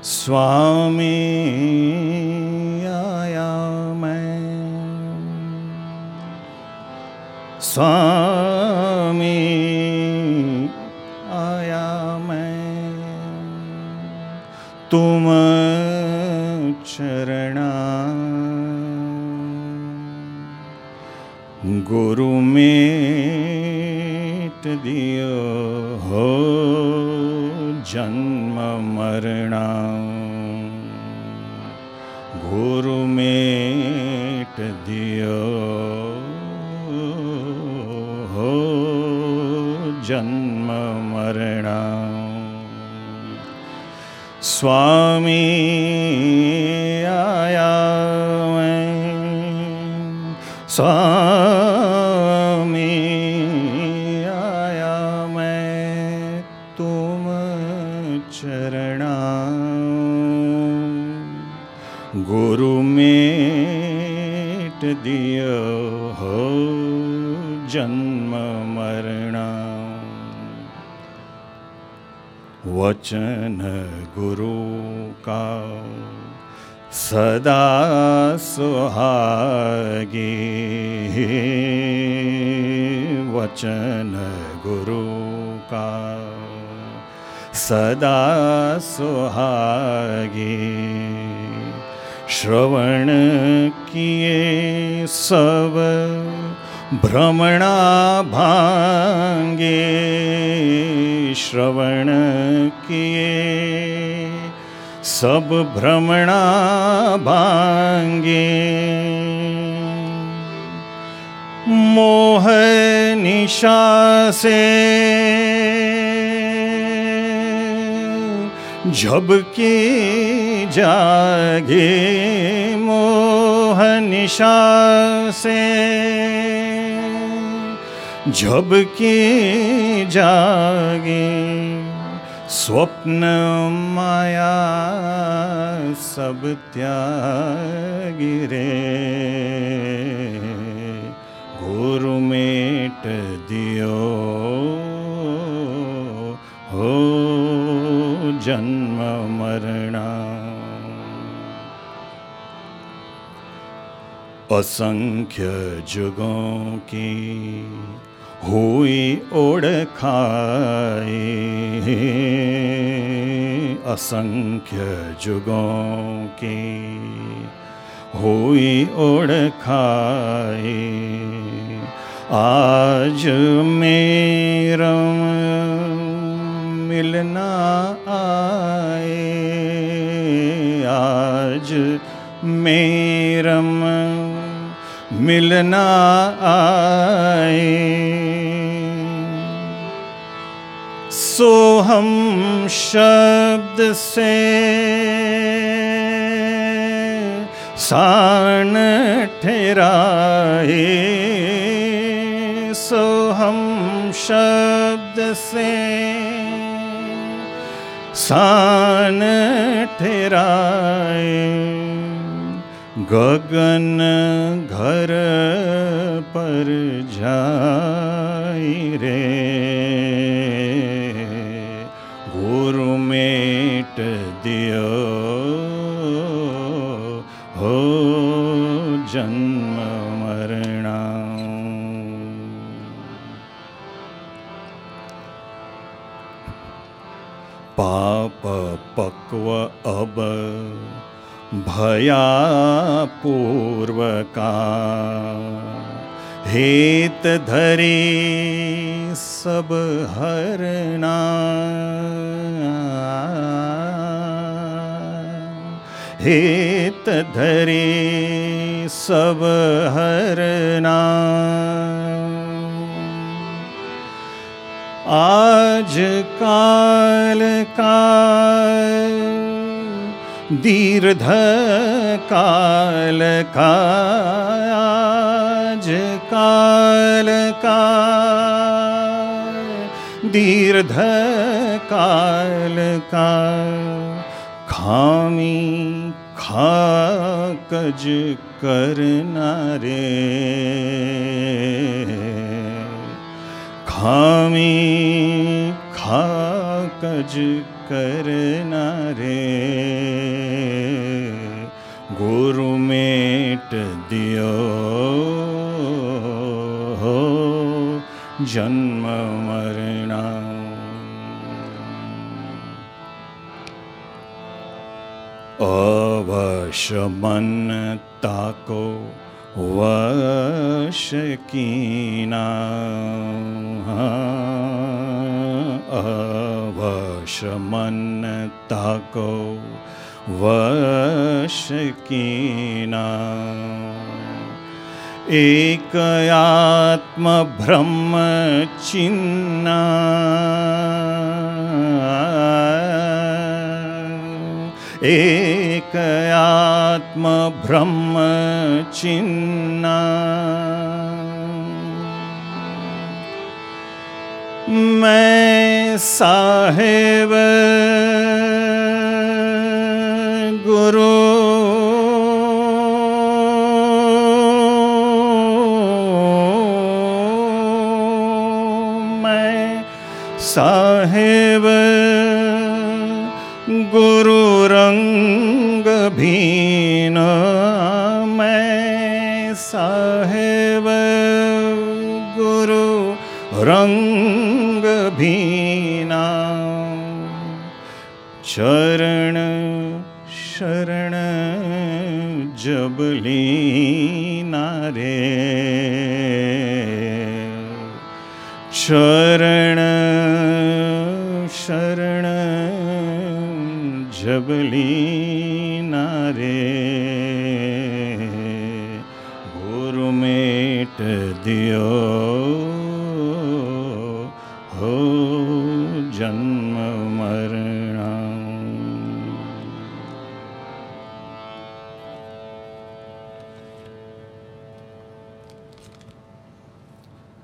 स्वामी आया मैं, स्वामी आया मैं, तुम चरणा गुरु मेट दियो हो जन्म मरणा, गुरु मेट दियो हो जन्म मरणा। स्वामी आया मैं, स्वामी आया मैं, तुम चरणा गुरु मेट दियो हो जन्म मरणा। वचन गुरु का सदा सुहागे, वचन गुरु का सदा सुहागे, श्रवण किए सब भ्रमणा भांगे, श्रवण किए सब भ्रमणा भांगे, मोह निशा से झपकी जागे, मोह निशा से झपकी जागे, स्वप्न माया सब त्यागी रे, गुरु मेट दियो हो जन्म मरणा। असंख्य जुगों की हुई ओढ़खाए, असंख्य जुगों की हुई ओढ़खाए, आज मेरा मिलना आए, आज मेरा मिलना आए, सो हम शब्द से सान ठहराए, सो हम शब्द से सान ठहराए, गगन घर पर जाई रे, गुरु मेट दियो हो जन्म मरणा। पाप पक्व अब भया पूर्वका, हेत धरे सब हरना, हेत धरे सब हरना, आज काल का दीर्घ काल का, आज काल का दीर्घ काल का, खामी खाकज करना रे, खामी खाकज करना रे, गुरु मेट दियो हो जन्म मरना। अवश्य मन ताको वश कीना, अवश्य मन ताको वश कीना। एक आत्म ब्रह्म चिन्ना, एक आत्म ब्रह्म चिन्ना। मैं साहेब गुरु साहेब गुरु रंग भीन, मैं साहेब गुरु रंग भीना। चरण शरण जब लीना रे, शरण शरण जब लीना रे, गुरु मेट दियो हो जन्म मरना।